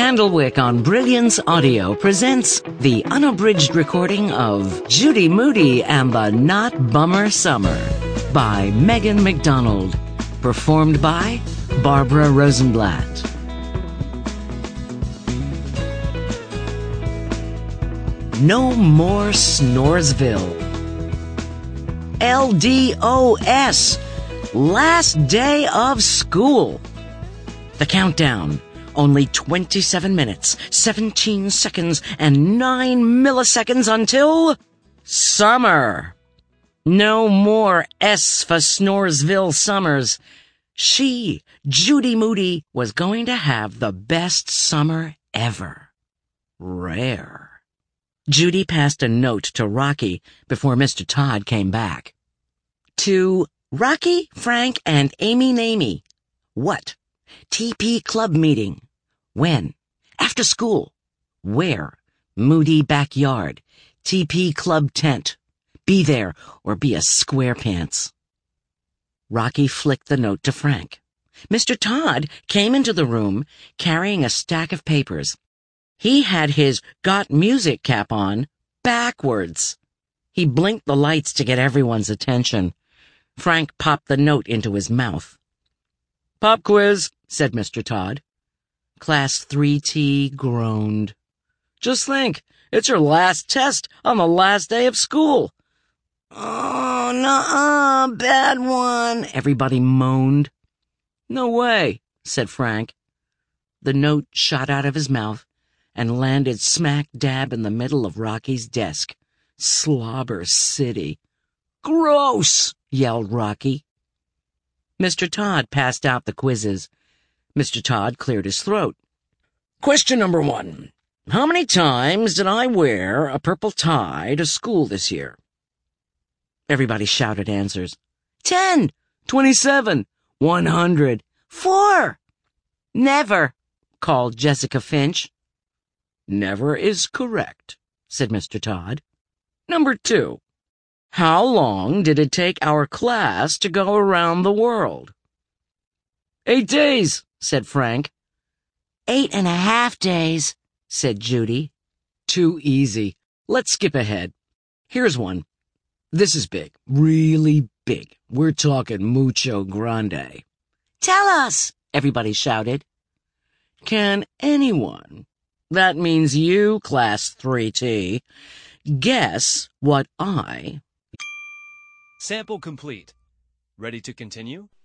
Candlewick on Brilliance Audio presents the unabridged recording of Judy Moody and the Not Bummer Summer by Megan McDonald, performed by Barbara Rosenblatt. No more Snoresville. LDOS, last day of school. The countdown. Only 27 minutes, 17 seconds, and 9 milliseconds until summer. No more S for Snoresville summers. She, Judy Moody, was going to have the best summer ever. Rare. Judy passed a note to Rocky before Mr. Todd came back. To Rocky, Frank, and Amy Namey. What? TP Club meeting. When? After school. Where? Moody backyard. TP Club tent. Be there or be a squarepants. Rocky flicked the note to Frank. Mr. Todd came into the room carrying a stack of papers. He had his got music cap on backwards. He blinked the lights to get everyone's attention. Frank popped the note into his mouth. Pop quiz, said Mr. Todd. Class 3T groaned. Just think, it's your last test on the last day of school. Oh, nuh-uh, bad one, everybody moaned. No way, said Frank. The note shot out of his mouth and landed smack dab in the middle of Rocky's desk. Slobber City. Gross, yelled Rocky. Mr. Todd passed out the quizzes. Mr. Todd cleared his throat. Question number 1. How many times did I wear a purple tie to school this year? Everybody shouted answers. 10, 27, 100, 4. Never, called Jessica Finch. Never is correct, said Mr. Todd. Number 2. How long did it take our class to go around the world? 8 days, said Frank. 8.5 days, said Judy. Too easy. Let's skip ahead. Here's one. This is big, really big. We're talking mucho grande. Tell us, everybody shouted. Can anyone, that means you, Class 3T, guess what I... Sample complete. Ready to continue?